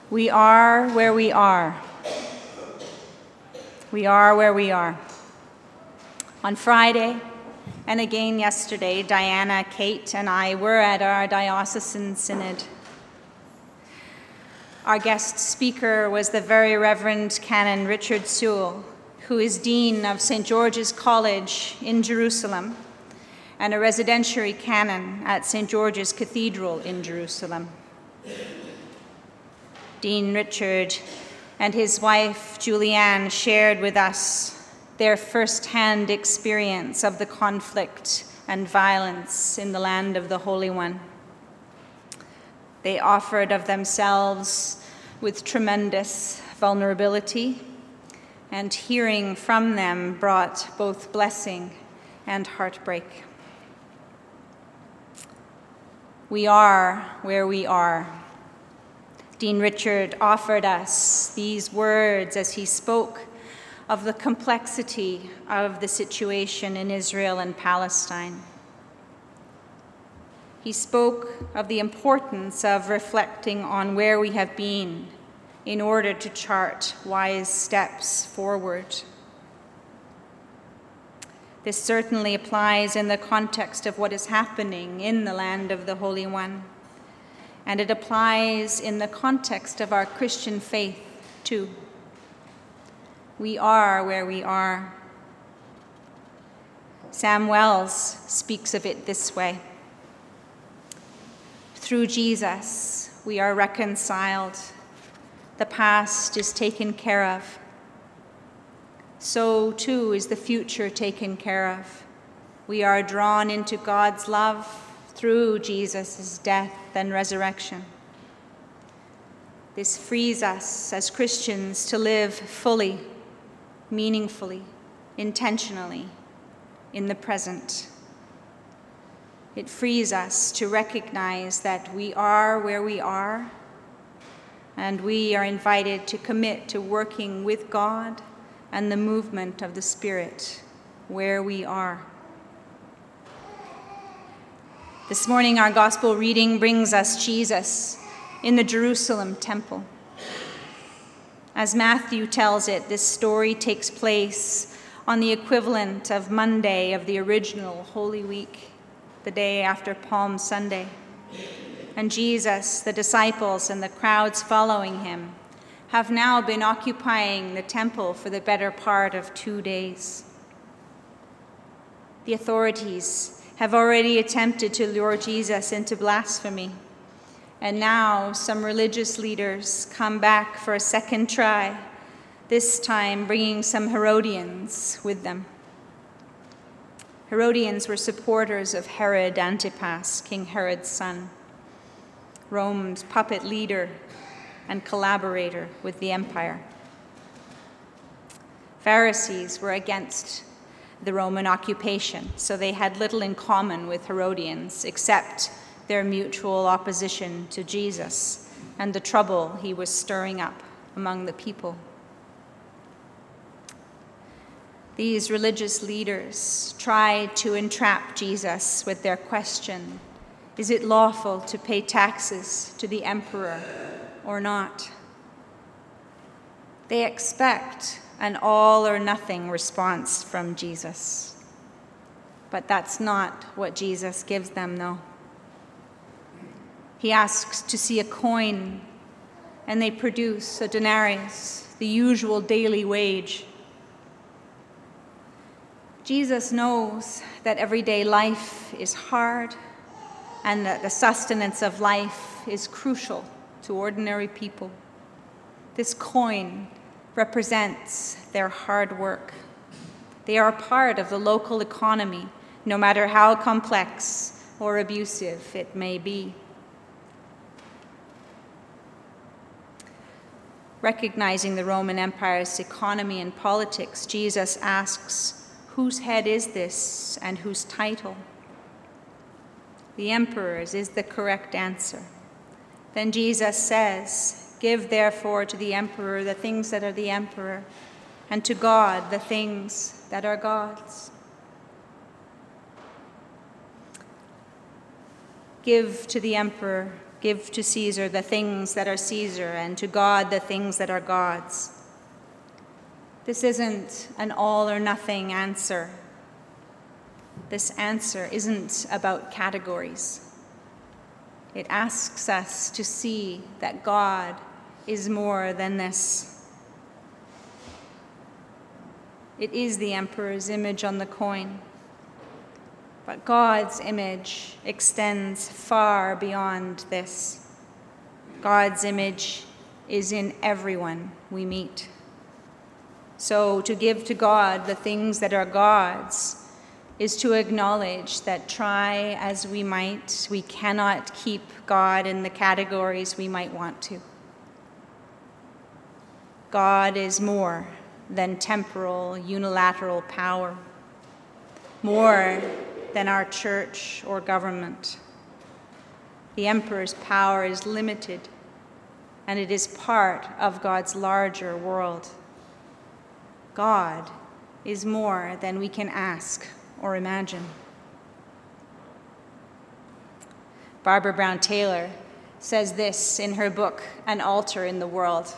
We are where we are. We are where we are. On Friday, and again yesterday, Diana, Kate, and I were at our diocesan synod. Our guest speaker was the Very Reverend Canon Richard Sewell, who is Dean of St. George's College in Jerusalem and a residentiary canon at St. George's Cathedral in Jerusalem. Dean Richard and his wife Julianne shared with us their first-hand experience of the conflict and violence in the land of the Holy One. They offered of themselves with tremendous vulnerability, and hearing from them brought both blessing and heartbreak. We are where we are. Dean Richard offered us these words as he spoke of the complexity of the situation in Israel and Palestine. He spoke of the importance of reflecting on where we have been in order to chart wise steps forward. This certainly applies in the context of what is happening in the land of the Holy One. And it applies in the context of our Christian faith, too. We are where we are. Sam Wells speaks of it this way. Through Jesus, we are reconciled. The past is taken care of. So, too, is the future taken care of. We are drawn into God's love through Jesus' death and resurrection. This frees us as Christians to live fully, meaningfully, intentionally in the present. It frees us to recognize that we are where we are, and we are invited to commit to working with God and the movement of the Spirit where we are. This morning, our gospel reading brings us Jesus in the Jerusalem temple. As Matthew tells it, this story takes place on the equivalent of Monday of the original Holy Week, the day after Palm Sunday. And Jesus, the disciples, and the crowds following him have now been occupying the temple for the better part of 2 days. The authorities have already attempted to lure Jesus into blasphemy. And now some religious leaders come back for a second try, this time bringing some Herodians with them. Herodians were supporters of Herod Antipas, King Herod's son, Rome's puppet leader and collaborator with the empire. Pharisees were against the Roman occupation, so they had little in common with Herodians except their mutual opposition to Jesus and the trouble he was stirring up among the people. These religious leaders tried to entrap Jesus with their question, "Is it lawful to pay taxes to the emperor or not?" They expect an all or nothing response from Jesus. But that's not what Jesus gives them, though. He asks to see a coin, and they produce a denarius, the usual daily wage. Jesus knows that everyday life is hard and that the sustenance of life is crucial to ordinary people. This coin represents their hard work. They are part of the local economy, no matter how complex or abusive it may be. Recognizing the Roman Empire's economy and politics, Jesus asks, "Whose head is this and whose title?" The emperor's is the correct answer. Then Jesus says, "Give therefore to the emperor the things that are the emperor, and to God the things that are God's." Give to the emperor, Give to Caesar the things that are Caesar, and to God the things that are God's. This isn't an all or nothing answer. This answer isn't about categories. It asks us to see that God is more than this. It is the emperor's image on the coin, but God's image extends far beyond this. God's image is in everyone we meet. So to give to God the things that are God's is to acknowledge that, try as we might, we cannot keep God in the categories we might want to. God is more than temporal, unilateral power, more than our church or government. The emperor's power is limited, and it is part of God's larger world. God is more than we can ask or imagine. Barbara Brown Taylor says this in her book, An Altar in the World.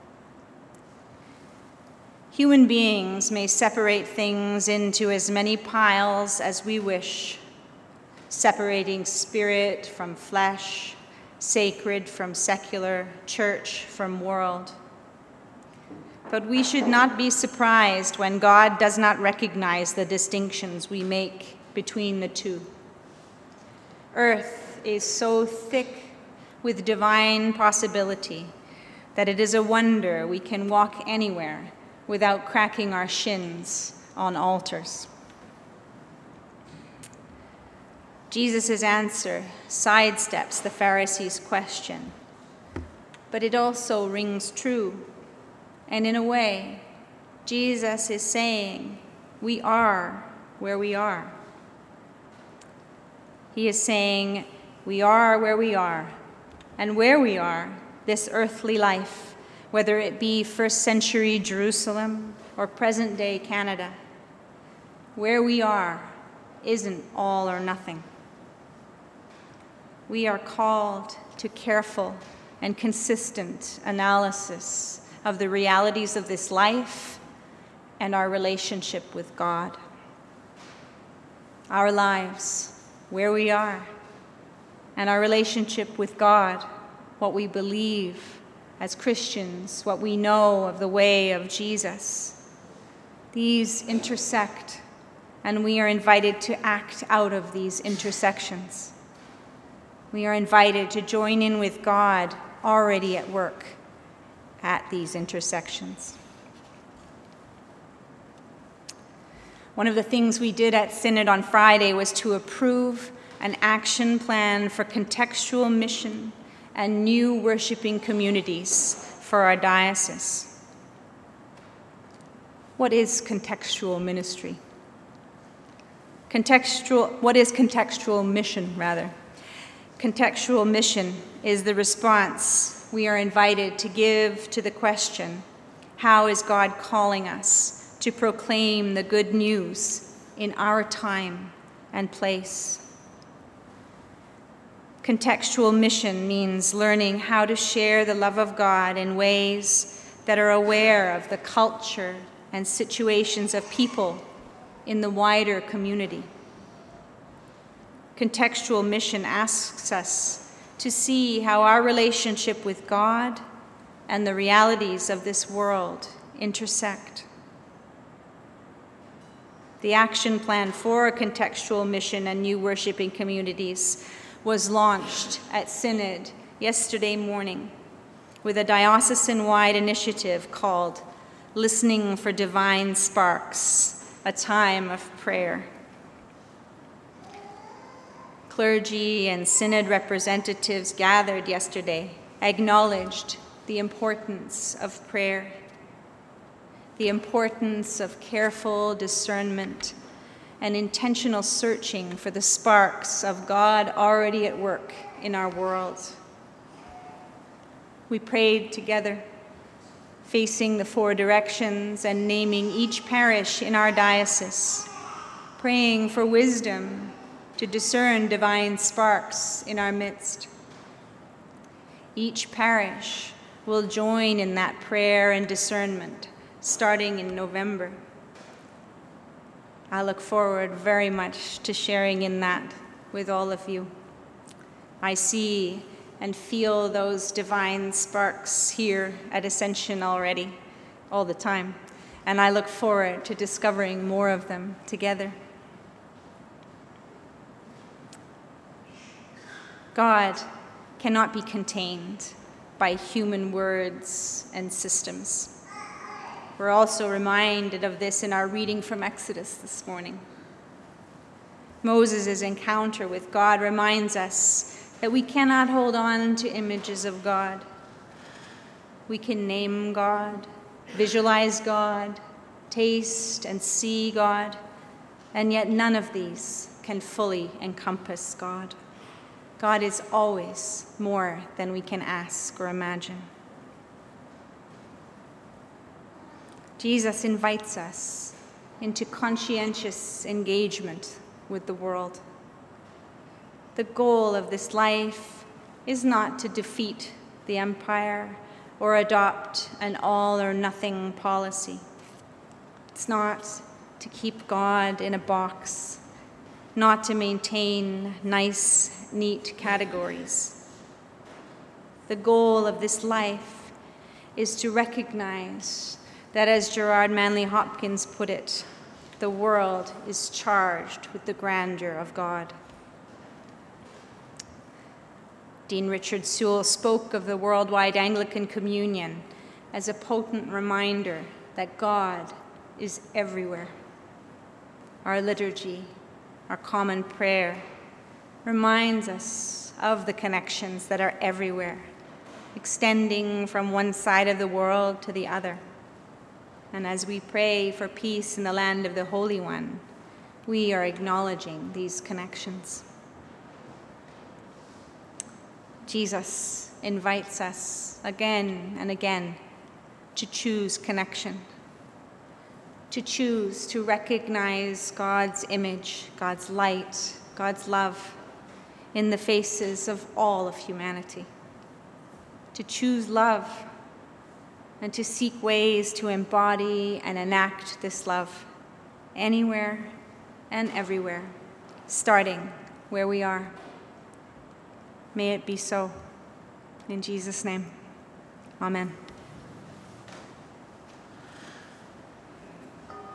Human beings may separate things into as many piles as we wish, separating spirit from flesh, sacred from secular, church from world. But we should not be surprised when God does not recognize the distinctions we make between the two. Earth is so thick with divine possibility that it is a wonder we can walk anywhere without cracking our shins on altars. Jesus' answer sidesteps the Pharisees' question, but it also rings true. And in a way, Jesus is saying, we are where we are. He is saying, we are where we are, and where we are, this earthly life, whether it be first century Jerusalem or present day Canada, where we are isn't all or nothing. We are called to careful and consistent analysis of the realities of this life and our relationship with God. Our lives, where we are, and our relationship with God, what we believe as Christians, what we know of the way of Jesus. These intersect, and we are invited to act out of these intersections. We are invited to join in with God already at work at these intersections. One of the things we did at Synod on Friday was to approve an action plan for contextual mission and new worshiping communities for our diocese. What is contextual ministry? What is contextual mission, rather? Contextual mission is the response we are invited to give to the question, how is God calling us to proclaim the good news in our time and place? Contextual mission means learning how to share the love of God in ways that are aware of the culture and situations of people in the wider community. Contextual mission asks us to see how our relationship with God and the realities of this world intersect. The action plan for contextual mission and new worshiping communities was launched at Synod yesterday morning with a diocesan-wide initiative called Listening for Divine Sparks, a Time of Prayer. Clergy and Synod representatives gathered yesterday acknowledged the importance of prayer, the importance of careful discernment and intentional searching for the sparks of God already at work in our world. We prayed together, facing the four directions and naming each parish in our diocese, praying for wisdom to discern divine sparks in our midst. Each parish will join in that prayer and discernment starting in November. I look forward very much to sharing in that with all of you. I see and feel those divine sparks here at Ascension already, all the time, and I look forward to discovering more of them together. God cannot be contained by human words and systems. We're also reminded of this in our reading from Exodus this morning. Moses' encounter with God reminds us that we cannot hold on to images of God. We can name God, visualize God, taste and see God, and yet none of these can fully encompass God. God is always more than we can ask or imagine. Jesus invites us into conscientious engagement with the world. The goal of this life is not to defeat the empire or adopt an all-or-nothing policy. It's not to keep God in a box, not to maintain nice, neat categories. The goal of this life is to recognize that, as Gerard Manley Hopkins put it, the world is charged with the grandeur of God. Dean Richard Sewell spoke of the Worldwide Anglican Communion as a potent reminder that God is everywhere. Our liturgy, our common prayer, reminds us of the connections that are everywhere, extending from one side of the world to the other. And as we pray for peace in the land of the Holy One, we are acknowledging these connections. Jesus invites us again and again to choose connection, to choose to recognize God's image, God's light, God's love in the faces of all of humanity, to choose love and to seek ways to embody and enact this love anywhere and everywhere, starting where we are. May it be so. In Jesus' name, amen.